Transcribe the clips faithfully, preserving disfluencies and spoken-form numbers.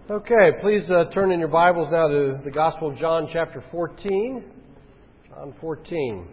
Okay, please uh, turn in your Bibles now to the Gospel of John chapter fourteen. John fourteen.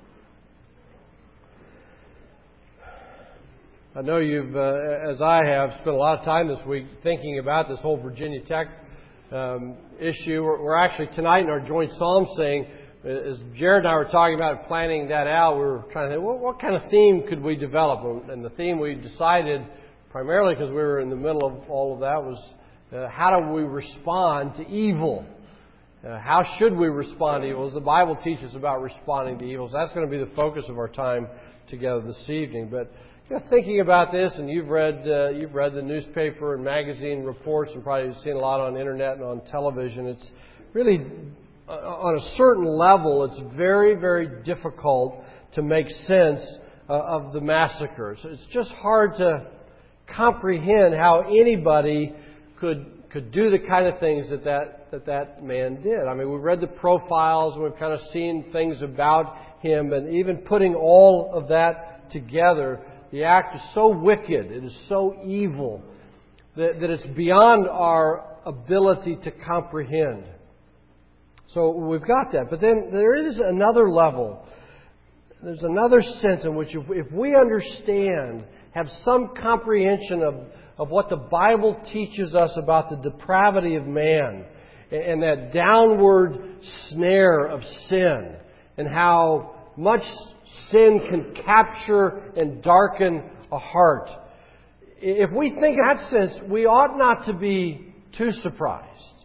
I know you've, uh, as I have, spent a lot of time this week thinking about this whole Virginia Tech um, issue. We're, we're actually tonight in our joint psalm sing, as Jared and I were talking about planning that out, we were trying to think, well, what kind of theme could we develop? And the theme we decided, primarily because we were in the middle of all of that, was Uh, how do we respond to evil? Uh, how should we respond to evil? As the Bible teaches about responding to evil. So that's going to be the focus of our time together this evening. But you know, thinking about this, and you've read uh, you've read the newspaper and magazine reports, and probably seen a lot on the internet and on television. It's really, uh, on a certain level, it's very, very difficult to make sense uh, of the massacres. It's just hard to comprehend how anybody could could do the kind of things that that, that that man did. I mean, we've read the profiles, and we've kind of seen things about him, and even putting all of that together, the act is so wicked, it is so evil, that, that it's beyond our ability to comprehend. So we've got that. But then there is another level. There's another sense in which if, if we understand, have some comprehension of of what the Bible teaches us about the depravity of man and that downward snare of sin and how much sin can capture and darken a heart. If we think in that sense, we ought not to be too surprised.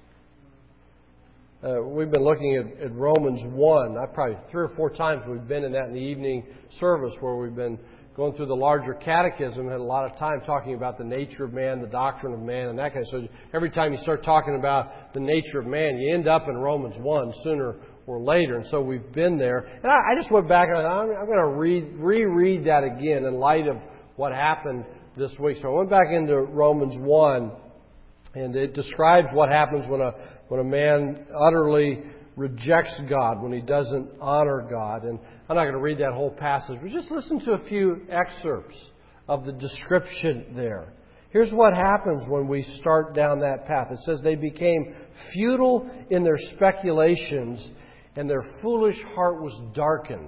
Uh, we've been looking at, at Romans one. I probably three or four times we've been in that in the evening service where we've been going through the larger catechism, had a lot of time talking about the nature of man, the doctrine of man, and that kind of stuff. So every time you start talking about the nature of man, you end up in Romans one sooner or later. And so we've been there. And I, I just went back and I'm, I'm going to read, reread that again in light of what happened this week. So I went back into Romans one, and it describes what happens when a when a man utterly rejects God, when he doesn't honor God. And I'm not going to read that whole passage, but just listen to a few excerpts of the description there. Here's what happens when we start down that path. It says, they became futile in their speculations, and their foolish heart was darkened.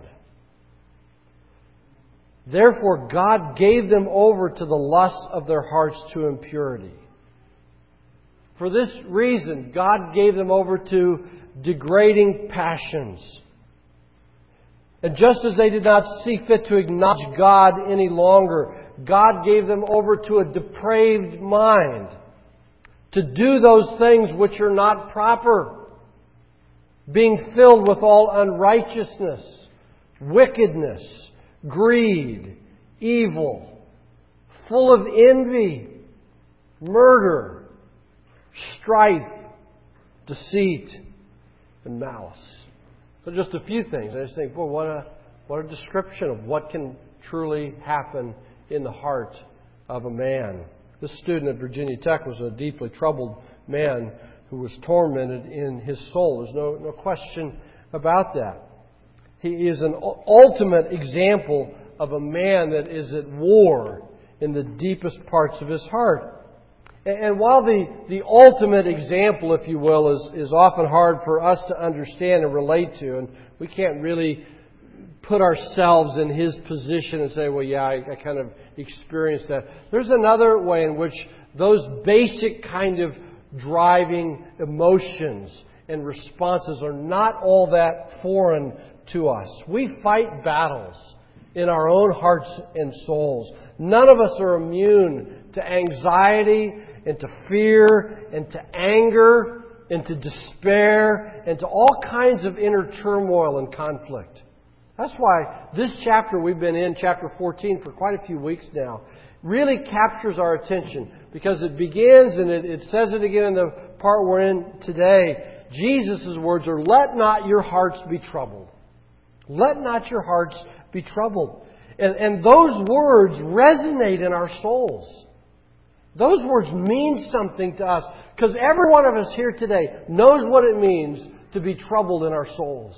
Therefore God gave them over to the lusts of their hearts to impurity. For this reason, God gave them over to degrading passions. And just as they did not see fit to acknowledge God any longer, God gave them over to a depraved mind to do those things which are not proper, being filled with all unrighteousness, wickedness, greed, evil, full of envy, murder, strife, deceit, and malice. So just a few things. I just think, boy, what a what a description of what can truly happen in the heart of a man. This student at Virginia Tech was a deeply troubled man who was tormented in his soul. There's no, no question about that. He is an ultimate example of a man that is at war in the deepest parts of his heart. And while the, the ultimate example, if you will, is, is often hard for us to understand and relate to, and we can't really put ourselves in his position and say, well, yeah, I, I kind of experienced that. There's another way in which those basic kind of driving emotions and responses are not all that foreign to us. We fight battles in our own hearts and souls. None of us are immune to anxiety and to fear, and to anger, and to despair, and to all kinds of inner turmoil and conflict. That's why this chapter we've been in, chapter fourteen, for quite a few weeks now, really captures our attention. Because it begins, and it, it says it again in the part we're in today, Jesus' words are, let not your hearts be troubled. Let not your hearts be troubled. And, and those words resonate in our souls. Those words mean something to us because every one of us here today knows what it means to be troubled in our souls.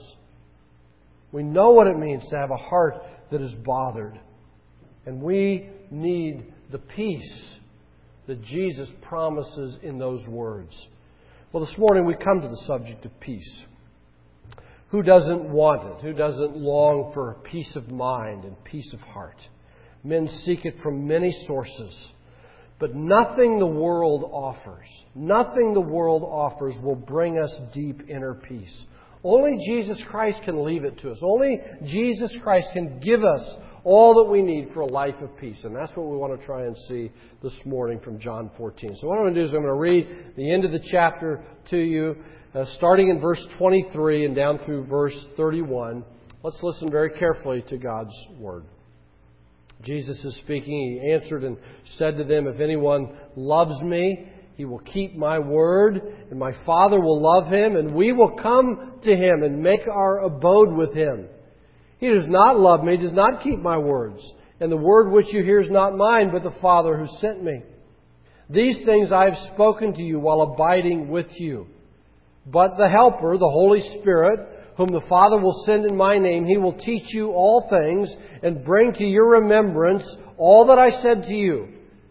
We know what it means to have a heart that is bothered. And we need the peace that Jesus promises in those words? Well, this morning we come to the subject of peace. Who doesn't want it? Who doesn't long for peace of mind and peace of heart? Men seek it from many sources. But nothing the world offers, nothing the world offers will bring us deep inner peace. Only Jesus Christ can leave it to us. Only Jesus Christ can give us all that we need for a life of peace. And that's what we want to try and see this morning from John fourteen. So what I'm going to do is I'm going to read the end of the chapter to you, uh, starting in verse twenty-three and down through verse thirty-one. Let's listen very carefully to God's Word. Jesus is speaking. He answered and said to them, "If anyone loves me, he will keep my word, and my Father will love him, and we will come to him and make our abode with him. He who does not love me does not keep my words, and the word which you hear is not mine, but the Father who sent me. These things I have spoken to you while abiding with you. But the Helper, the Holy Spirit, whom the Father will send in my name, He will teach you all things and bring to your remembrance all that I said to you.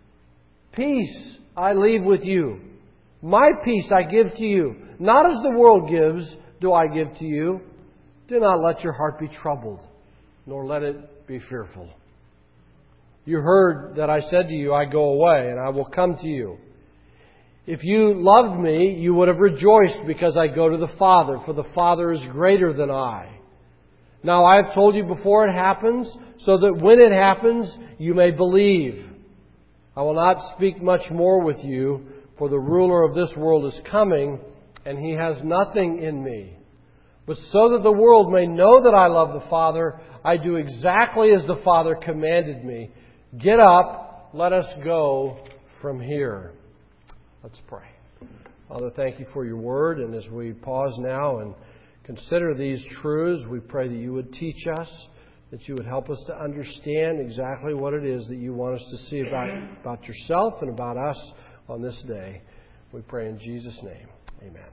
Peace I leave with you. My peace I give to you. Not as the world gives do I give to you. Do not let your heart be troubled, nor let it be fearful. You heard that I said to you, I go away, and I will come to you. If you loved me, you would have rejoiced because I go to the Father, for the Father is greater than I. Now I have told you before it happens, so that when it happens, you may believe. I will not speak much more with you, for the ruler of this world is coming, and he has nothing in me. But so that the world may know that I love the Father, I do exactly as the Father commanded me. Get up, let us go from here." Let's pray. Father, thank you for your word. And as we pause now and consider these truths, we pray that you would teach us, that you would help us to understand exactly what it is that you want us to see about, about yourself and about us on this day. We pray in Jesus' name. Amen.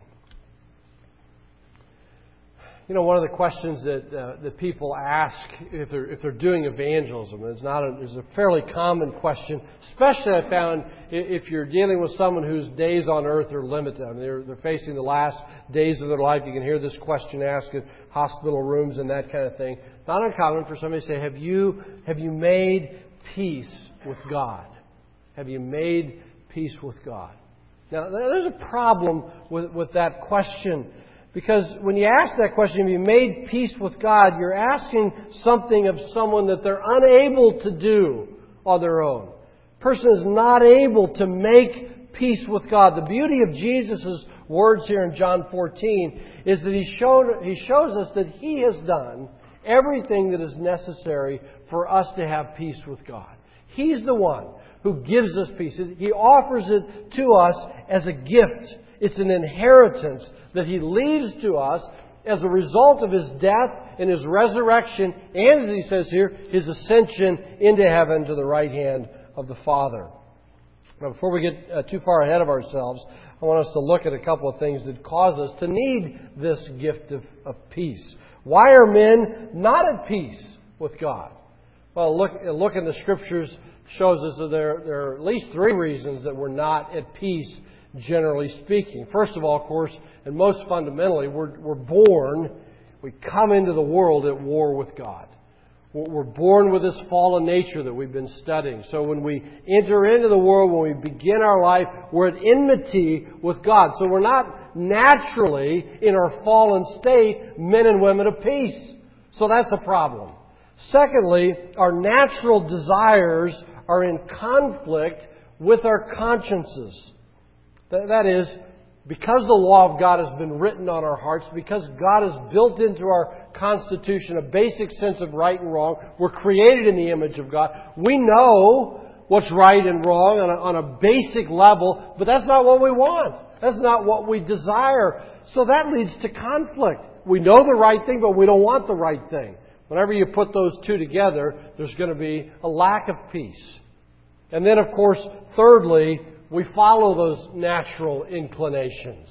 You know, one of the questions that uh, that people ask if they're if they're doing evangelism, it's not a, it's a fairly common question, especially I found if you're dealing with someone whose days on earth are limited. I mean, they're they're facing the last days of their life. You can hear this question asked in hospital rooms and that kind of thing. Not uncommon for somebody to say, "Have you have you made peace with God? Have you made peace with God?" Now, there's a problem with with that question. Because when you ask that question, have you made peace with God, you're asking something of someone that they're unable to do on their own. A person is not able to make peace with God. The beauty of Jesus' words here in John fourteen is that He showed, He shows us that He has done everything that is necessary for us to have peace with God. He's the one who gives us peace. He offers it to us as a gift. It's an inheritance that He leaves to us as a result of His death and His resurrection, and, as He says here, His ascension into heaven to the right hand of the Father. Now, before we get uh, too far ahead of ourselves, I want us to look at a couple of things that cause us to need this gift of, of peace. Why are men not at peace with God? Well, look, look in the Scriptures shows us that there, there are at least three reasons that we're not at peace, generally speaking. First of all, of course, and most fundamentally, we're, we're born, we come into the world at war with God. We're born with this fallen nature that we've been studying. So when we enter into the world, when we begin our life, we're at enmity with God. So we're not naturally, in our fallen state, men and women of peace. So that's a problem. Secondly, our natural desires are in conflict with our consciences. That is, because the law of God has been written on our hearts, because God has built into our constitution a basic sense of right and wrong, we're created in the image of God. We know what's right and wrong on a, on a basic level, but that's not what we want. That's not what we desire. So that leads to conflict. We know the right thing, but we don't want the right thing. Whenever you put those two together, there's going to be a lack of peace. And then, of course, thirdly, we follow those natural inclinations.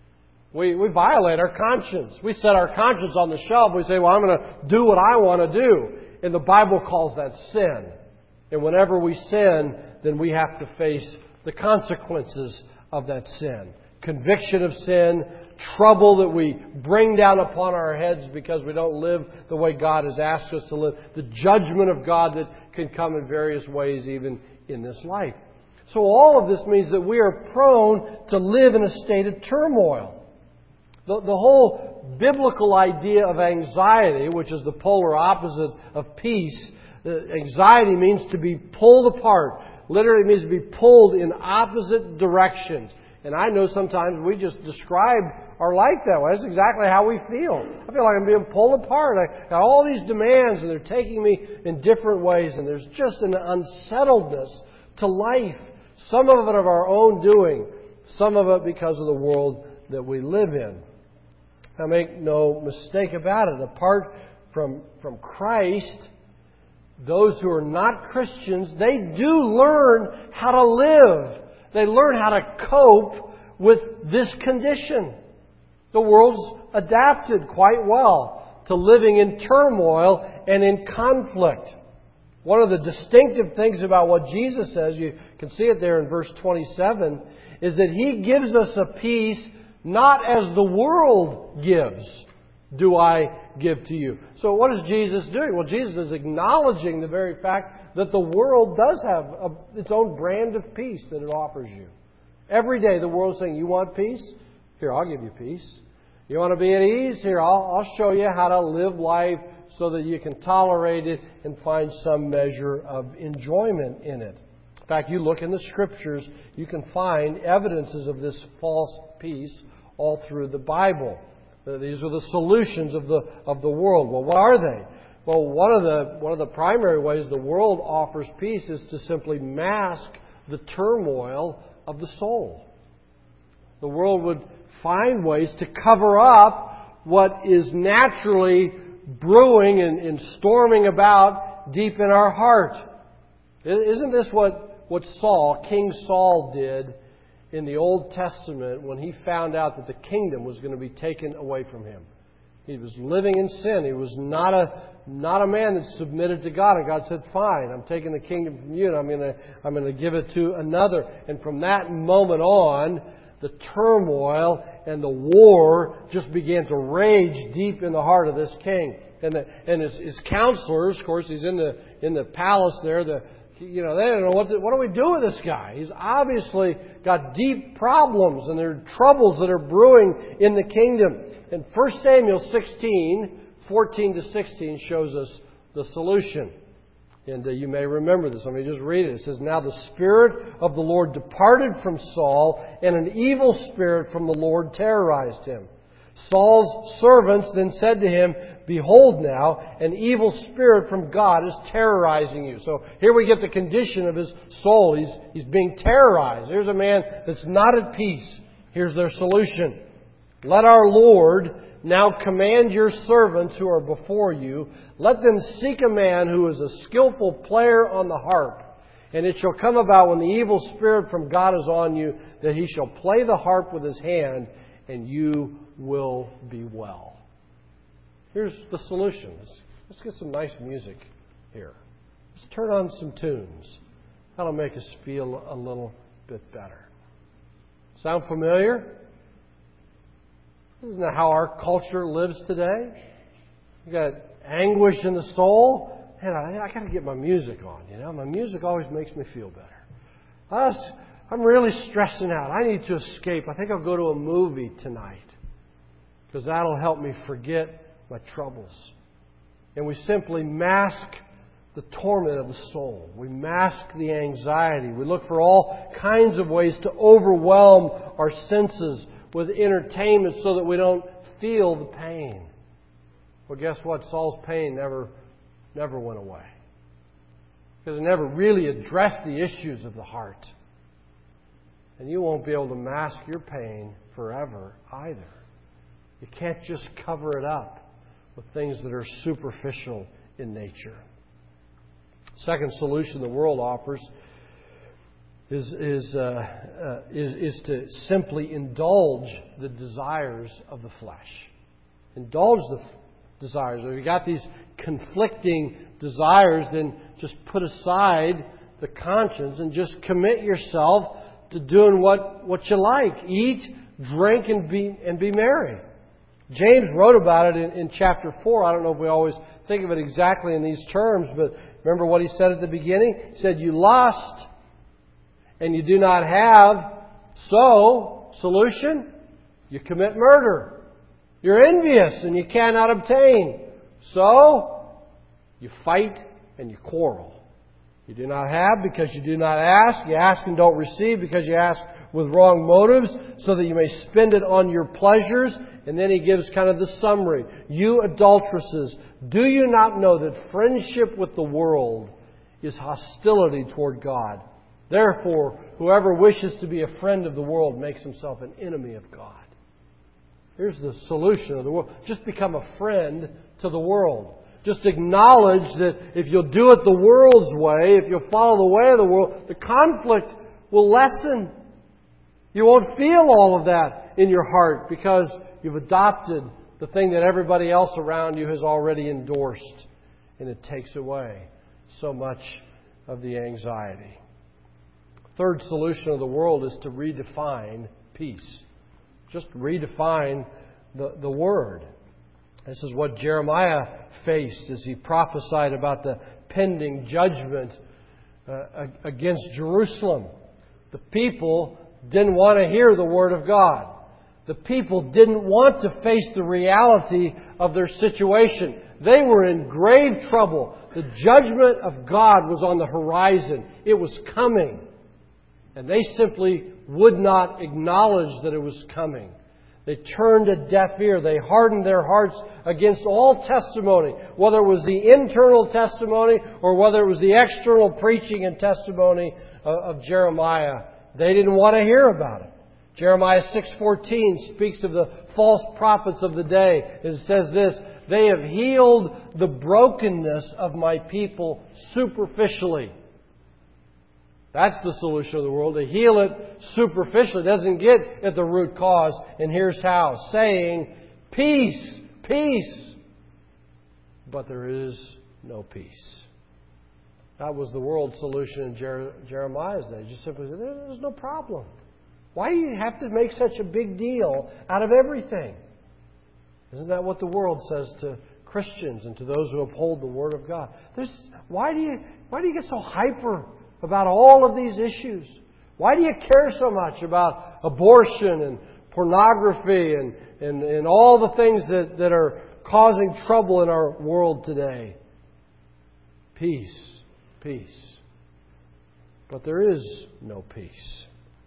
We we violate our conscience. We set our conscience on the shelf. We say, well, I'm going to do what I want to do. And the Bible calls that sin. And whenever we sin, then we have to face the consequences of that sin. Conviction of sin, trouble that we bring down upon our heads because we don't live the way God has asked us to live. The judgment of God that can come in various ways even in this life. So all of this means that we are prone to live in a state of turmoil. The, the whole biblical idea of anxiety, which is the polar opposite of peace, uh, anxiety means to be pulled apart. Literally means to be pulled in opposite directions. And I know sometimes we just describe our life that way. That's exactly how we feel. I feel like I'm being pulled apart. I got all these demands and they're taking me in different ways. And there's just an unsettledness to life. Some of it of our own doing. Some of it because of the world that we live in. Now make no mistake about it. Apart from, from Christ, those who are not Christians, they do learn how to live. They learn how to cope with this condition. The world's adapted quite well to living in turmoil and in conflict. One of the distinctive things about what Jesus says, you can see it there in verse twenty-seven, is that He gives us a peace not as the world gives, do I give to you. So what is Jesus doing? Well, Jesus is acknowledging the very fact that the world does have a, its own brand of peace that it offers you. Every day the world's saying, you want peace? Here, I'll give you peace. You want to be at ease? Here, I'll, I'll show you how to live life so that you can tolerate it and find some measure of enjoyment in it. In fact, you look in the Scriptures, you can find evidences of this false peace all through the Bible. These are the solutions of the of the world. Well, what are they? Well, one of the one of the primary ways the world offers peace is to simply mask the turmoil of the soul. The world would find ways to cover up what is naturally brewing and, and storming about deep in our heart. Isn't this what, what Saul, King Saul, did in the Old Testament when he found out that the kingdom was going to be taken away from him? He was living in sin. He was not a not a man that submitted to God. And God said, fine, I'm taking the kingdom from you and I'm going to I'm going to give it to another. And from that moment on, the turmoil and the war just began to rage deep in the heart of this king. And the, and his, his counselors, of course, he's in the in the palace there. The you know they don't know what to, what do we do with this guy? He's obviously got deep problems and there are troubles that are brewing in the kingdom. And First Samuel sixteen, fourteen to sixteen shows us the solution. And uh, you may remember this. Let me just read it. It says, now the Spirit of the Lord departed from Saul, and an evil spirit from the Lord terrorized him. Saul's servants then said to him, behold now, an evil spirit from God is terrorizing you. So here we get the condition of his soul. He's, he's being terrorized. Here's a man that's not at peace. Here's their solution. Let our Lord now command your servants who are before you, let them seek a man who is a skillful player on the harp. And it shall come about when the evil spirit from God is on you, that he shall play the harp with his hand, and you will be well. Here's the solution. Let's, let's get some nice music here. Let's turn on some tunes. That'll make us feel a little bit better. Sound familiar? Isn't that how our culture lives today? You got anguish in the soul. And I, I got to get my music on. You know, my music always makes me feel better. I was, I'm really stressing out. I need to escape. I think I'll go to a movie tonight because that'll help me forget my troubles. And we simply mask the torment of the soul. We mask the anxiety. We look for all kinds of ways to overwhelm our senses with entertainment so that we don't feel the pain. Well, guess what? Saul's pain never, never went away. Because it never really addressed the issues of the heart. And you won't be able to mask your pain forever either. You can't just cover it up with things that are superficial in nature. Second solution the world offers is is, uh, uh, is is to simply indulge the desires of the flesh. Indulge the f- desires. If you got these conflicting desires, then just put aside the conscience and just commit yourself to doing what, what you like. Eat, drink, and be, and be merry. James wrote about it in, in chapter four. I don't know if we always think of it exactly in these terms, but remember what he said at the beginning? He said, you lust and you do not have, so, solution, you commit murder. You're envious and you cannot obtain. So, you fight and you quarrel. You do not have because you do not ask. You ask and don't receive because you ask with wrong motives so that you may spend it on your pleasures. And then he gives kind of the summary. You adulteresses, do you not know that friendship with the world is hostility toward God? Therefore, whoever wishes to be a friend of the world makes himself an enemy of God. Here's the solution of the world. Just become a friend to the world. Just acknowledge that if you'll do it the world's way, if you'll follow the way of the world, the conflict will lessen. You won't feel all of that in your heart because you've adopted the thing that everybody else around you has already endorsed. And it takes away so much of the anxiety. Third solution of the world is to redefine peace. Just redefine the, the word. This is what Jeremiah faced as he prophesied about the pending judgment uh, against Jerusalem. The people didn't want to hear the Word of God. The people didn't want to face the reality of their situation. They were in grave trouble. The judgment of God was on the horizon. It was coming. And they simply would not acknowledge that it was coming. They turned a deaf ear. They hardened their hearts against all testimony, whether it was the internal testimony or whether it was the external preaching and testimony of, of Jeremiah. They didn't want to hear about it. Jeremiah six fourteen speaks of the false prophets of the day. It says this, they have healed the brokenness of my people superficially. That's the solution of the world, to heal it superficially. It doesn't get at the root cause. And here's how. Saying, peace, peace. But there is no peace. That was the world's solution in Jer- Jeremiah's day. Just simply said, there's no problem. Why do you have to make such a big deal out of everything? Isn't that what the world says to Christians and to those who uphold the Word of God? There's, why do you why do you get so hyper about all of these issues? Why do you care so much about abortion and pornography and, and, and all the things that, that are causing trouble in our world today? Peace, peace. But there is no peace.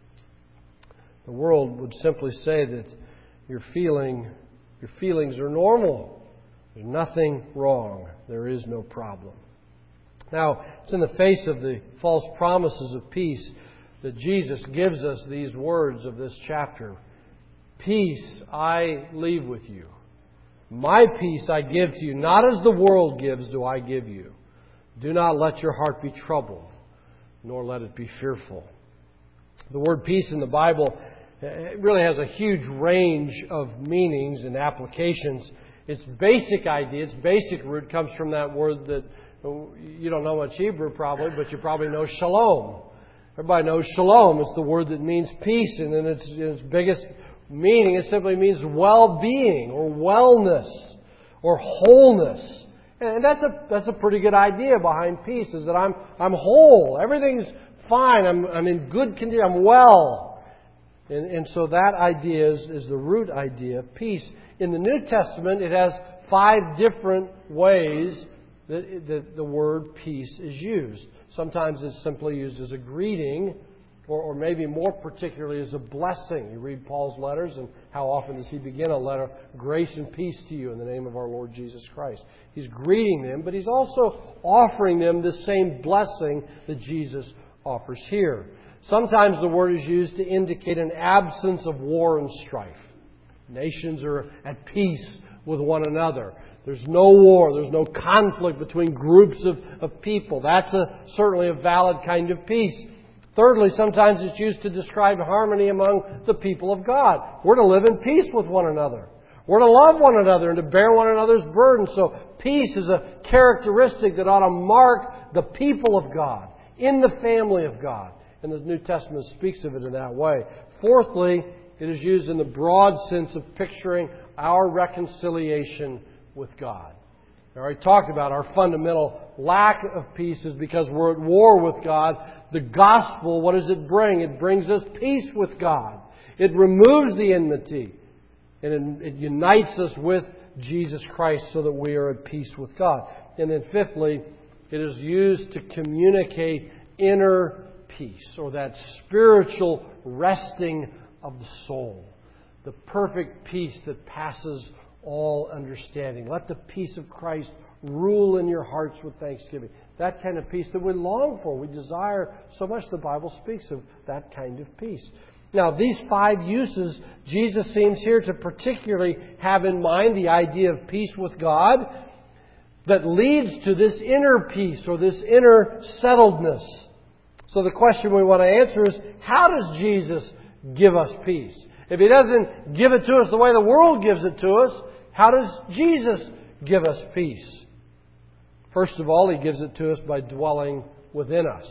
The world would simply say that your feeling, your feelings are normal. There's nothing wrong. There is no problem. Now, it's in the face of the false promises of peace that Jesus gives us these words of this chapter. Peace I leave with you. My peace I give to you. Not as the world gives do I give you. Do not let your heart be troubled, nor let it be fearful. The word peace in the Bible it really has a huge range of meanings and applications. Its basic idea, its basic root comes from that word that you don't know much Hebrew probably, but you probably know shalom. Everybody knows shalom. It's the word that means peace. And in its, in its biggest meaning, it simply means well-being or wellness or wholeness. And that's a that's a pretty good idea behind peace, is that I'm I'm whole. Everything's fine. I'm I'm in good condition. I'm well. And, and so that idea is, is the root idea of peace. In the New Testament, it has five different ways that, that the word peace is used. Sometimes it's simply used as a greeting, or, or maybe more particularly as a blessing. You read Paul's letters, and how often does he begin a letter? Grace and peace to you in the name of our Lord Jesus Christ. He's greeting them, but he's also offering them the same blessing that Jesus offers here. Sometimes the word is used to indicate an absence of war and strife. Nations are at peace with one another. There's no war. There's no conflict between groups of, of people. That's a, certainly a valid kind of peace. Thirdly, sometimes it's used to describe harmony among the people of God. We're to live in peace with one another. We're to love one another and to bear one another's burdens. So peace is a characteristic that ought to mark the people of God, in the family of God. And the New Testament speaks of it in that way. Fourthly, it is used in the broad sense of picturing our reconciliation with God. I already talked about our fundamental lack of peace is because we're at war with God. The gospel, what does it bring? It brings us peace with God. It removes the enmity. And it, it unites us with Jesus Christ so that we are at peace with God. And then fifthly, it is used to communicate inner peace, or that spiritual resting of the soul. The perfect peace that passes all understanding. Let the peace of Christ rule in your hearts with thanksgiving. That kind of peace that we long for. We desire so much. The Bible speaks of that kind of peace. Now, these five uses, Jesus seems here to particularly have in mind the idea of peace with God that leads to this inner peace or this inner settledness. So the question we want to answer is, how does Jesus give us peace? If He doesn't give it to us the way the world gives it to us, how does Jesus give us peace? First of all, He gives it to us by dwelling within us.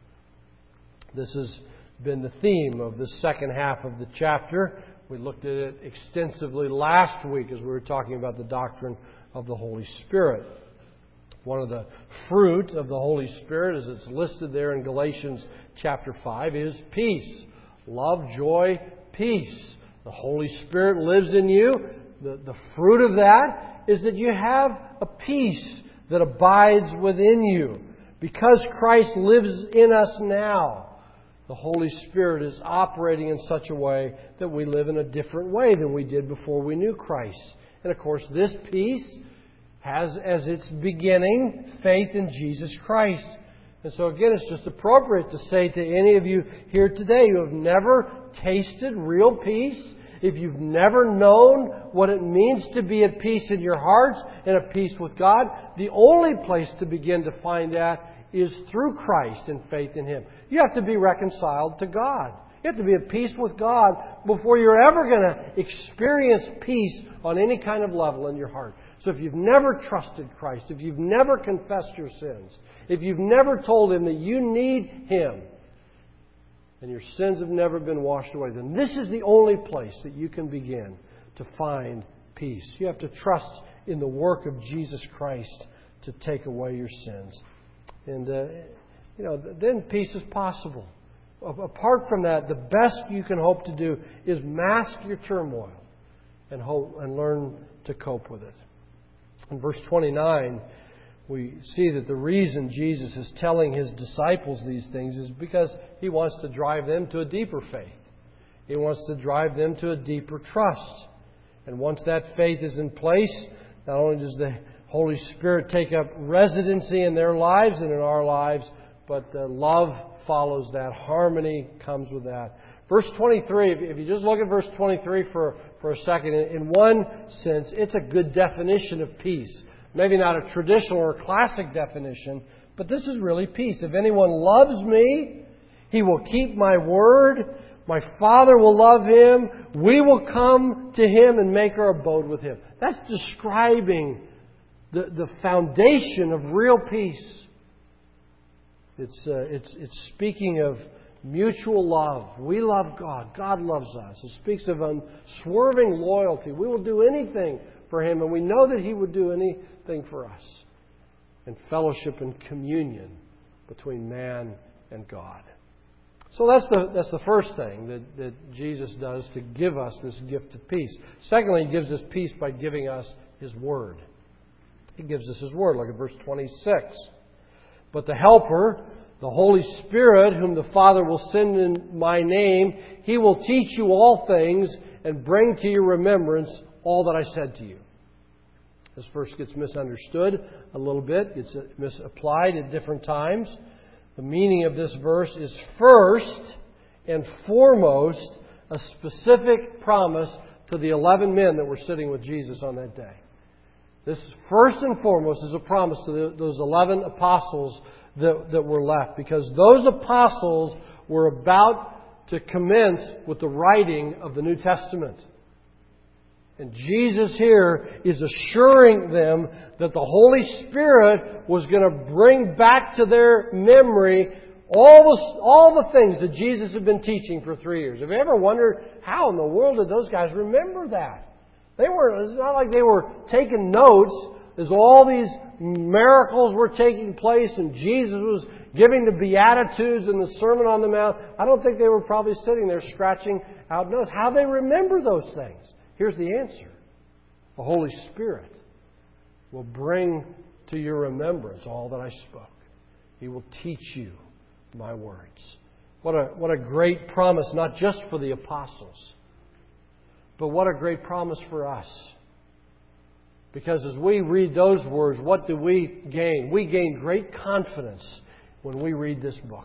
This has been the theme of the second half of the chapter. We looked at it extensively last week as we were talking about the doctrine of the Holy Spirit. One of the fruit of the Holy Spirit, as it's listed there in Galatians chapter five, is peace. Love, joy, peace. The Holy Spirit lives in you. The, the fruit of that is that you have a peace that abides within you. Because Christ lives in us now, the Holy Spirit is operating in such a way that we live in a different way than we did before we knew Christ. And of course, this peace has as its beginning faith in Jesus Christ. And so again, it's just appropriate to say to any of you here today who have never tasted real peace, if you've never known what it means to be at peace in your hearts and at peace with God, the only place to begin to find that is through Christ and faith in Him. You have to be reconciled to God. You have to be at peace with God before you're ever going to experience peace on any kind of level in your heart. So if you've never trusted Christ, if you've never confessed your sins, if you've never told Him that you need Him, and your sins have never been washed away, then this is the only place that you can begin to find peace. You have to trust in the work of Jesus Christ to take away your sins. And, uh, you know, then peace is possible. Apart from that, the best you can hope to do is mask your turmoil and hope and learn to cope with it. In verse twenty-nine, we see that the reason Jesus is telling His disciples these things is because He wants to drive them to a deeper faith. He wants to drive them to a deeper trust. And once that faith is in place, not only does the Holy Spirit take up residency in their lives and in our lives, but uh, love follows that. Harmony comes with that. Verse twenty-three, if you just look at verse twenty-three for, for a second, in one sense, it's a good definition of peace. Maybe not a traditional or classic definition, but this is really peace. If anyone loves me, he will keep my word. My Father will love him. We will come to him and make our abode with him. That's describing the, the foundation of real peace. It's, uh, it's, it's speaking of mutual love. We love God. God loves us. It speaks of unswerving loyalty. We will do anything for Him, and we know that He would do anything for us. And fellowship and communion between man and God. So that's the that's the first thing that, that Jesus does to give us this gift of peace. Secondly, He gives us peace by giving us His Word. He gives us His Word. Look at verse twenty-six. But the Helper, the Holy Spirit, whom the Father will send in my name, He will teach you all things and bring to your remembrance all that I said to you. This verse gets misunderstood a little bit. It's misapplied at different times. The meaning of this verse is first and foremost a specific promise to the eleven men that were sitting with Jesus on that day. This first and foremost is a promise to the, those eleven apostles that, that were left, because those apostles were about to commence with the writing of the New Testament. And Jesus here is assuring them that the Holy Spirit was going to bring back to their memory All the, all the things that Jesus had been teaching for three years. Have you ever wondered how in the world did those guys remember that? They were, it's not like they were taking notes as all these miracles were taking place and Jesus was giving the Beatitudes and the Sermon on the Mount. I don't think they were probably sitting there scratching out notes. How they remember those things? Here's the answer. The Holy Spirit will bring to your remembrance all that I spoke. He will teach you my words. What a, what a great promise, not just for the apostles, but what a great promise for us. Because as we read those words, what do we gain? We gain great confidence when we read this book.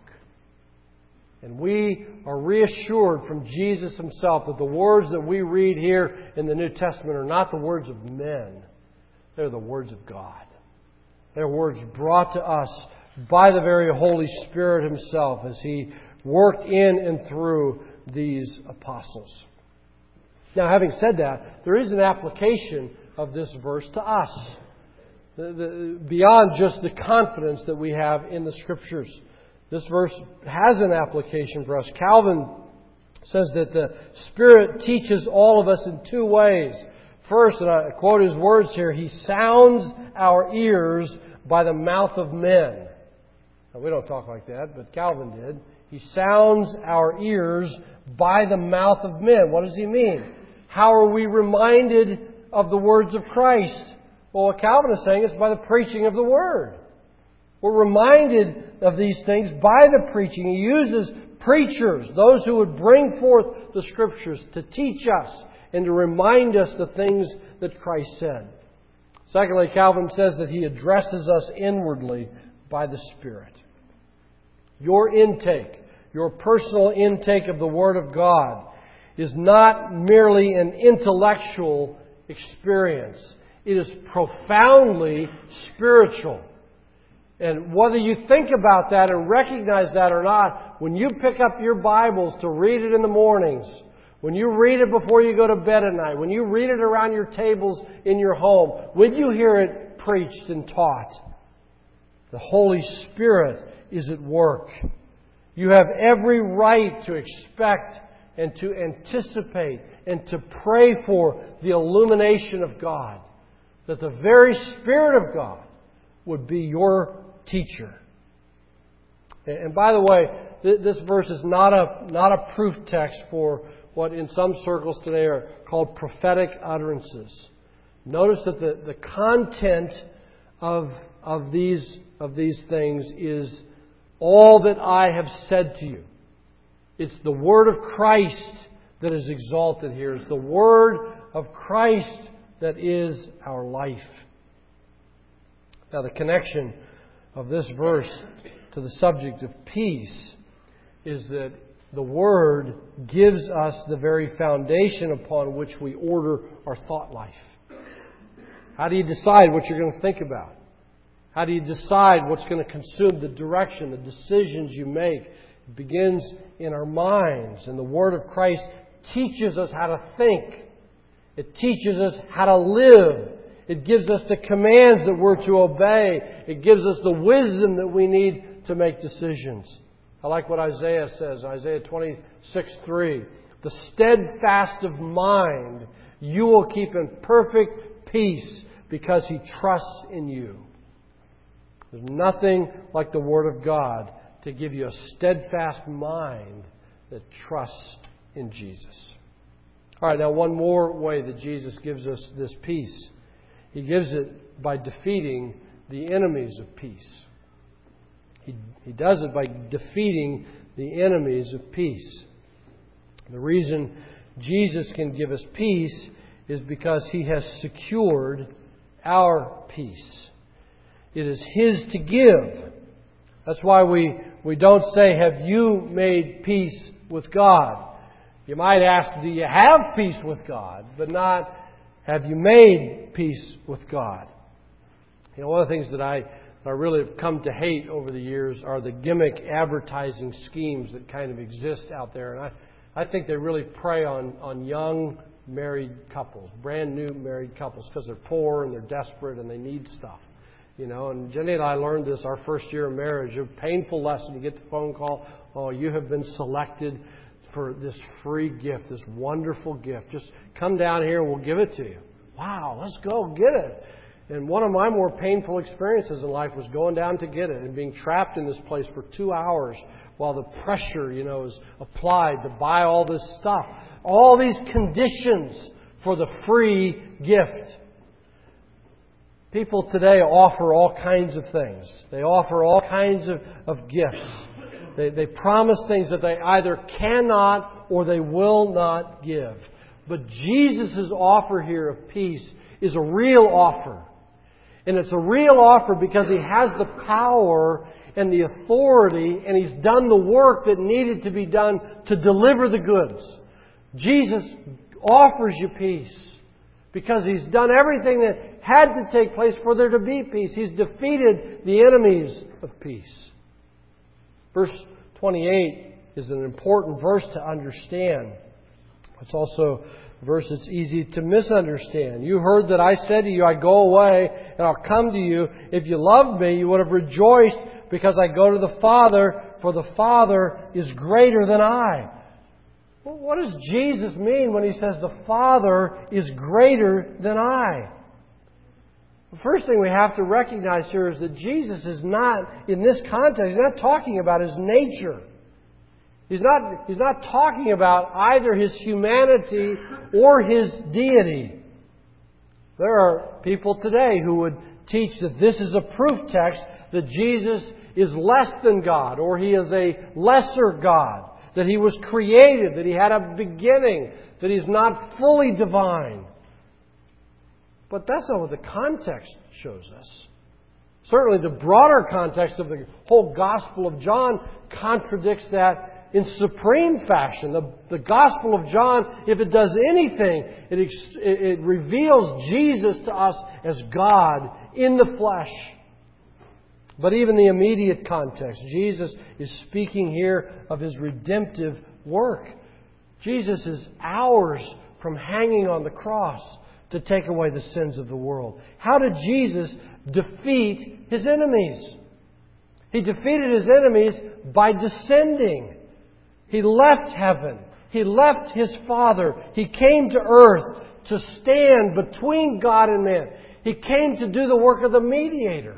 And we are reassured from Jesus Himself that the words that we read here in the New Testament are not the words of men. They're the words of God. They're words brought to us by the very Holy Spirit Himself as He worked in and through these apostles. Now, having said that, there is an application of this verse to us. The, the, beyond just the confidence that we have in the Scriptures. This verse has an application for us. Calvin says that the Spirit teaches all of us in two ways. First, and I quote his words here, He sounds our ears by the mouth of men. Now, we don't talk like that, but Calvin did. He sounds our ears by the mouth of men. What does he mean? How are we reminded of the words of Christ? Well, what Calvin is saying is by the preaching of the Word. We're reminded of these things by the preaching. He uses preachers, those who would bring forth the Scriptures to teach us and to remind us the things that Christ said. Secondly, Calvin says that he addresses us inwardly by the Spirit. Your intake, your personal intake of the Word of God is not merely an intellectual experience. It is profoundly spiritual. And whether you think about that and recognize that or not, when you pick up your Bibles to read it in the mornings, when you read it before you go to bed at night, when you read it around your tables in your home, when you hear it preached and taught, the Holy Spirit is at work. You have every right to expect and to anticipate and to pray for the illumination of God. That the very Spirit of God would be your teacher. And by the way, this verse is not a, not a proof text for what in some circles today are called prophetic utterances. Notice that the, the content of, of, these, of these things is all that I have said to you. It's the Word of Christ that is exalted here. It's the Word of Christ that is our life. Now, the connection of this verse to the subject of peace is that the Word gives us the very foundation upon which we order our thought life. How do you decide what you're going to think about? How do you decide what's going to consume the direction, the decisions you make? It begins in our minds, and the Word of Christ teaches us how to think. It teaches us how to live. It gives us the commands that we're to obey. It gives us the wisdom that we need to make decisions. I like what Isaiah says, Isaiah twenty-six three. The steadfast of mind you will keep in perfect peace because he trusts in you. There's nothing like the Word of God to give you a steadfast mind that trusts in Jesus. All right, now one more way that Jesus gives us this peace. He gives it by defeating the enemies of peace. He, he does it by defeating the enemies of peace. The reason Jesus can give us peace is because He has secured our peace. It is His to give. That's why we, we don't say, have you made peace with God? You might ask, do you have peace with God? But not, have you made peace with God? You know, one of the things that I, I really have come to hate over the years are the gimmick advertising schemes that kind of exist out there. And I, I think they really prey on, on young married couples, brand new married couples, because they're poor and they're desperate and they need stuff. You know, and Jenny and I learned this our first year of marriage. A painful lesson. You get the phone call, oh, you have been selected for this free gift, this wonderful gift. Just come down here and we'll give it to you. Wow, let's go get it. And one of my more painful experiences in life was going down to get it and being trapped in this place for two hours while the pressure, you know, is applied to buy all this stuff. All these conditions for the free gift. People today offer all kinds of things. They offer all kinds of, of gifts. They, they promise things that they either cannot or they will not give. But Jesus' offer here of peace is a real offer. And it's a real offer because He has the power and the authority, and He's done the work that needed to be done to deliver the goods. Jesus offers you peace because He's done everything that had to take place for there to be peace. He's defeated the enemies of peace. Verse twenty-eight is an important verse to understand. It's also a verse that's easy to misunderstand. You heard that I said to you, I go away and I'll come to you. If you loved me, you would have rejoiced because I go to the Father, for the Father is greater than I. Well, what does Jesus mean when He says the Father is greater than I? The first thing we have to recognize here is that Jesus is not, in this context, He's not talking about His nature. He's not, he's not talking about either His humanity or His deity. There are people today who would teach that this is a proof text that Jesus is less than God, or He is a lesser God, that He was created, that He had a beginning, that He's not fully divine. But that's not what the context shows us. Certainly the broader context of the whole Gospel of John contradicts that in supreme fashion. The, the Gospel of John, if it does anything, it, ex- it reveals Jesus to us as God in the flesh. But even the immediate context, Jesus is speaking here of His redemptive work. Jesus is hours from hanging on the cross to take away the sins of the world. How did Jesus defeat His enemies? He defeated His enemies by descending. He left heaven. He left His Father. He came to earth to stand between God and man. He came to do the work of the mediator.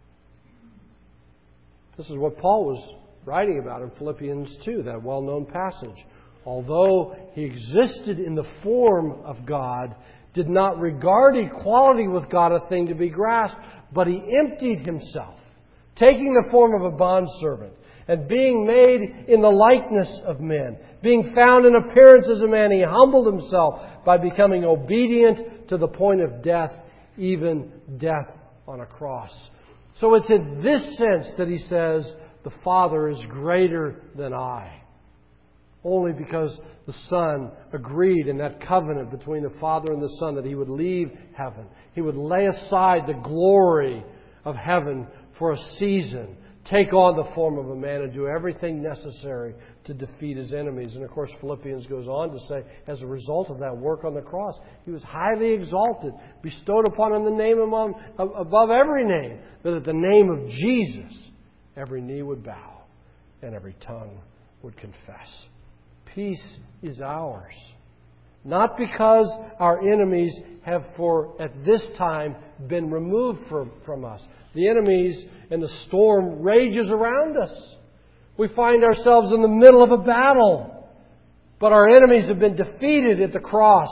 This is what Paul was writing about in Philippians two, that well-known passage. Although He existed in the form of God, did not regard equality with God a thing to be grasped, but He emptied Himself, taking the form of a bondservant, and being made in the likeness of men, being found in appearance as a man, He humbled Himself by becoming obedient to the point of death, even death on a cross. So it's in this sense that He says, the Father is greater than I. Only because the Son agreed in that covenant between the Father and the Son that He would leave heaven. He would lay aside the glory of heaven for a season, take on the form of a man and do everything necessary to defeat His enemies. And of course, Philippians goes on to say, as a result of that work on the cross, He was highly exalted, bestowed upon Him the name among, above every name, that at the name of Jesus, every knee would bow and every tongue would confess. Peace is ours. Not because our enemies have for, at this time, been removed from, from us. The enemies and the storm rages around us. We find ourselves in the middle of a battle. But our enemies have been defeated at the cross.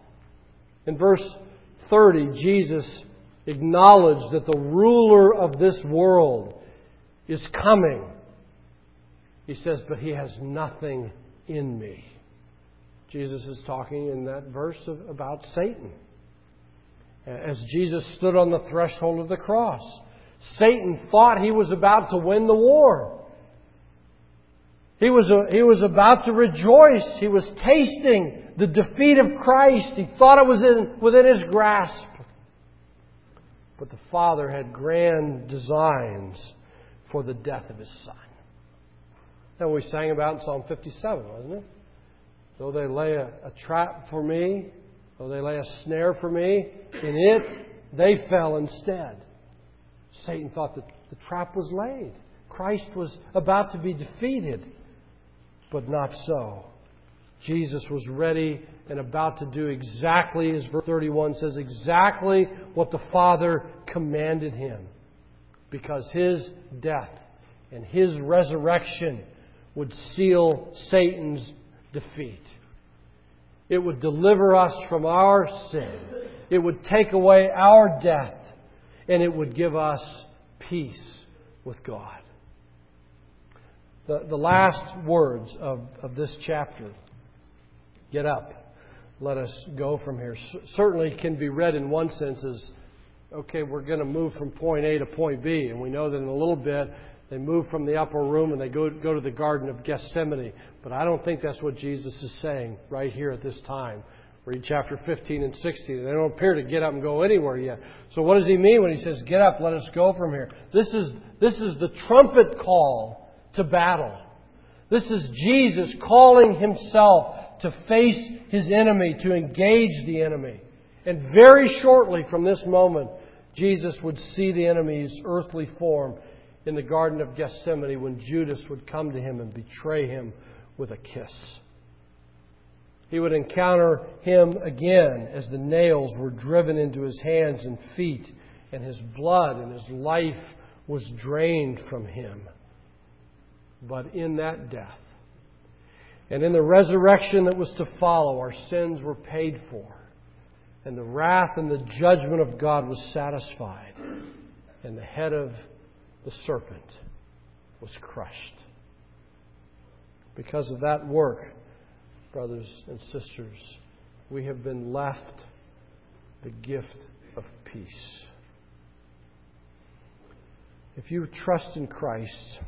In verse thirty, Jesus acknowledged that the ruler of this world is coming. He says, but he has nothing in me. Jesus is talking in that verse about Satan. As Jesus stood on the threshold of the cross, Satan thought he was about to win the war. He was, a, he was about to rejoice. He was tasting the defeat of Christ. He thought it was in, within his grasp. But the Father had grand designs for the death of His Son. That we sang about in Psalm fifty-seven, wasn't it? Though they lay a, a trap for me, though they lay a snare for me, in it they fell instead. Satan thought that the trap was laid. Christ was about to be defeated. But not so. Jesus was ready and about to do exactly, as verse thirty-one says, exactly what the Father commanded Him. Because His death and His resurrection would seal Satan's defeat. It would deliver us from our sin. It would take away our death. And it would give us peace with God. The, the last words of, of this chapter, get up, let us go from here, C- certainly can be read in one sense as, okay, we're going to move from point A to point B. And we know that in a little bit, they move from the upper room and they go, go to the Garden of Gethsemane. But I don't think that's what Jesus is saying right here at this time. Read chapter fifteen and sixteen. They don't appear to get up and go anywhere yet. So what does He mean when He says, get up, let us go from here? This is, this is the trumpet call to battle. This is Jesus calling Himself to face His enemy, to engage the enemy. And very shortly from this moment, Jesus would see the enemy's earthly form in the Garden of Gethsemane when Judas would come to Him and betray Him with a kiss. He would encounter Him again as the nails were driven into His hands and feet, and His blood and His life was drained from Him. But in that death, and in the resurrection that was to follow, our sins were paid for. And the wrath and the judgment of God was satisfied. And the head of the serpent was crushed. Because of that work, brothers and sisters, we have been left the gift of peace. If you trust in Christ,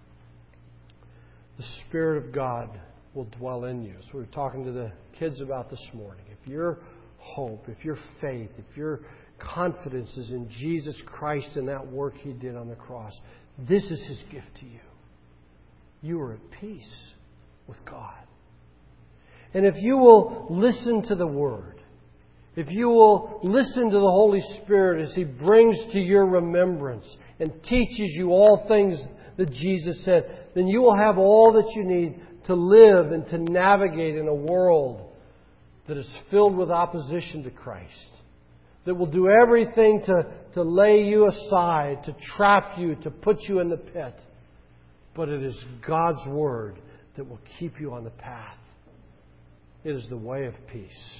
the Spirit of God will dwell in you. So we were talking to the kids about this morning. If your hope, if your faith, if your confidence is in Jesus Christ and that work He did on the cross, this is His gift to you. You are at peace with God. And if you will listen to the Word, if you will listen to the Holy Spirit as He brings to your remembrance and teaches you all things that Jesus said, then you will have all that you need to live and to navigate in a world that is filled with opposition to Christ, that will do everything to, to lay you aside, to trap you, to put you in the pit. But it is God's Word that will keep you on the path. It is the way of peace.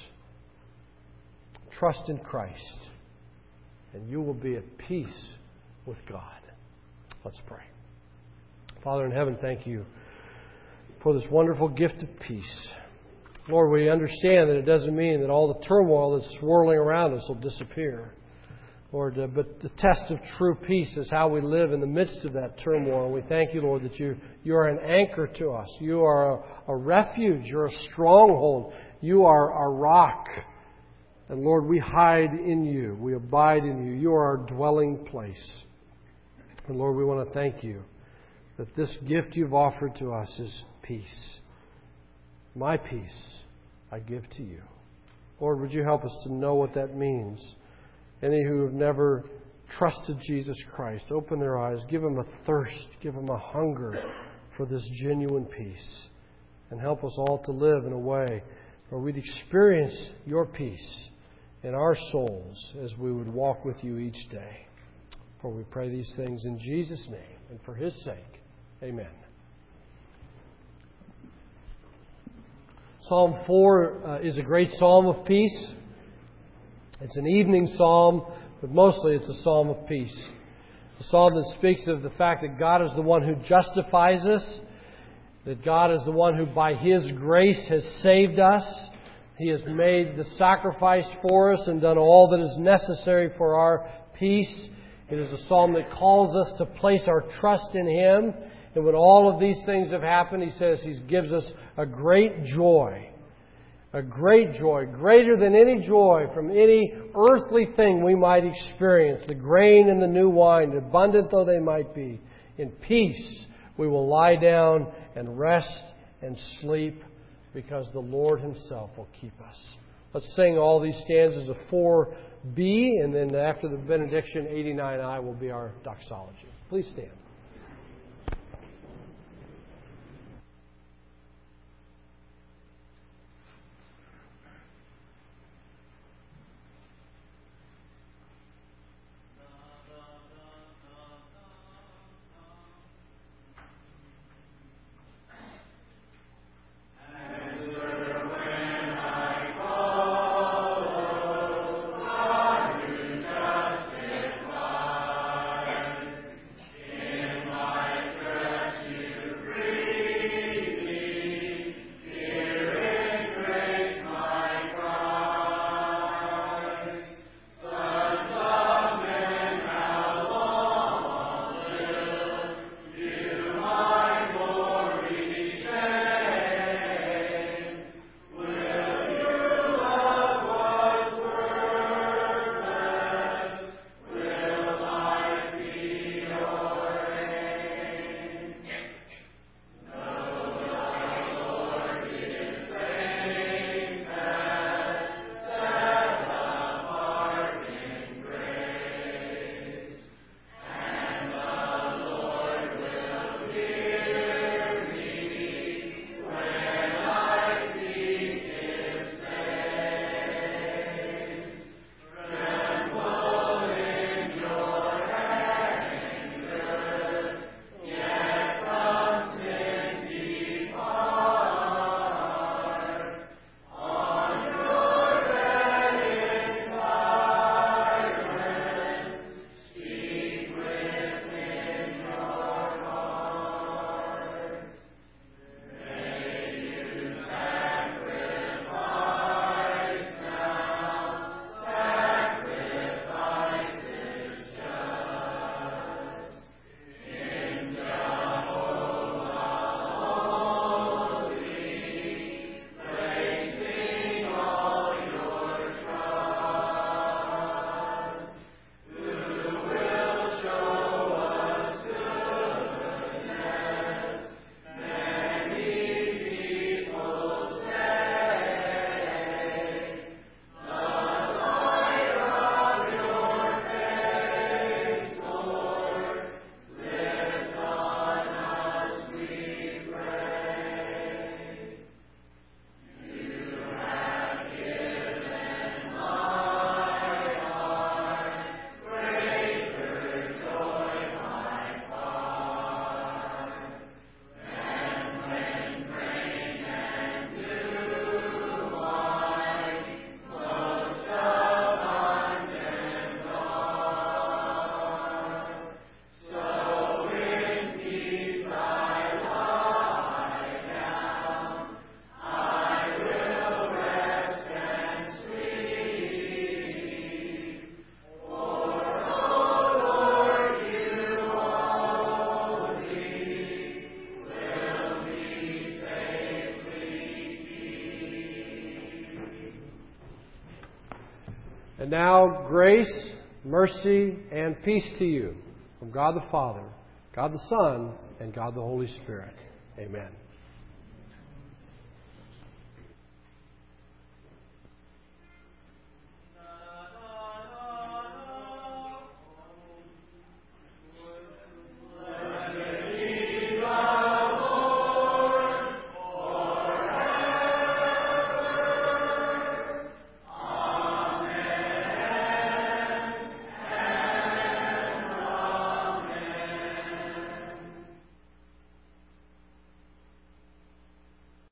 Trust in Christ, and you will be at peace with God. Let's pray. Father in heaven, thank You for this wonderful gift of peace. Lord, we understand that it doesn't mean that all the turmoil that's swirling around us will disappear. Lord, uh, but the test of true peace is how we live in the midst of that turmoil. We thank You, Lord, that You, you are an anchor to us. You are a, a refuge. You're a stronghold. You are our rock. And Lord, we hide in You. We abide in You. You are our dwelling place. And Lord, we want to thank You that this gift You've offered to us is peace. My peace I give to You. Lord, would You help us to know what that means? Any who have never trusted Jesus Christ, open their eyes, give them a thirst, give them a hunger for this genuine peace. And help us all to live in a way where we'd experience Your peace in our souls as we would walk with You each day. For we pray these things in Jesus' name and for His sake. Amen. Psalm four uh, is a great psalm of peace. It's an evening psalm, but mostly it's a psalm of peace. A psalm that speaks of the fact that God is the one who justifies us, that God is the one who by His grace has saved us. He has made the sacrifice for us and done all that is necessary for our peace. It is a psalm that calls us to place our trust in Him. And when all of these things have happened, He says He gives us a great joy. A great joy, greater than any joy from any earthly thing we might experience. The grain and the new wine, abundant though they might be. In peace we will lie down and rest and sleep because the Lord Himself will keep us. Let's sing all these stanzas of four B, and then after the benediction, eighty-nine I will be our doxology. Please stand. And now, grace, mercy, and peace to you from God the Father, God the Son, and God the Holy Spirit. Amen.